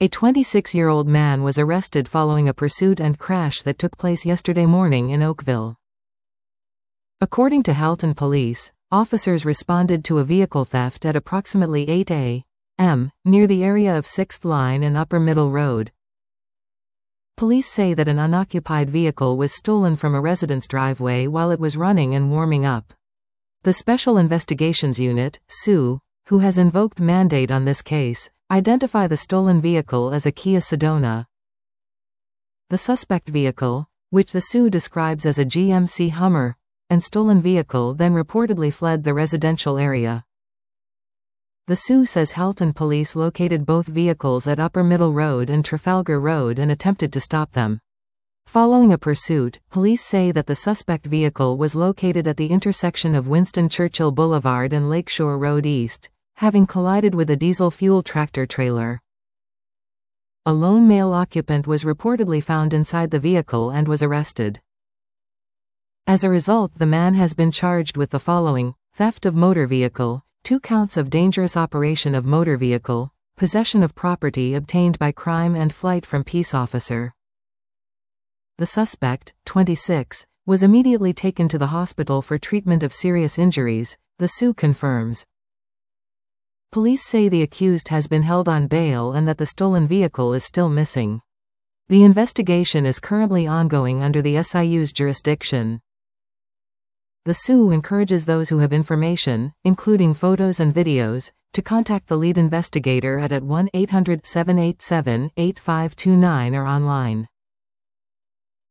A 26-year-old man was arrested following a pursuit and crash that took place yesterday morning in Oakville. According to Halton Police, officers responded to a vehicle theft at approximately 8 a.m. near the area of 6th Line and Upper Middle Road. Police say that an unoccupied vehicle was stolen from a residence driveway while it was running and warming up. The Special Investigations Unit, SU, who has invoked mandate on this case, identify the stolen vehicle as a Kia Sedona. The suspect vehicle, which the SU describes as a GMC Hummer, and stolen vehicle then reportedly fled the residential area. The SU says Halton Police located both vehicles at Upper Middle Road and Trafalgar Road and attempted to stop them. Following a pursuit, police say that the suspect vehicle was located at the intersection of Winston Churchill Boulevard and Lakeshore Road East, having collided with a diesel fuel tractor trailer. A lone male occupant was reportedly found inside the vehicle and was arrested. As a result, the man has been charged with the following: theft of motor vehicle, 2 counts of dangerous operation of motor vehicle, possession of property obtained by crime, and flight from peace officer. The suspect, 26, was immediately taken to the hospital for treatment of serious injuries, the SU confirms. Police say the accused has been held on bail and that the stolen vehicle is still missing. The investigation is currently ongoing under the SIU's jurisdiction. The SU encourages those who have information, including photos and videos, to contact the lead investigator at 1-800-787-8529 or online.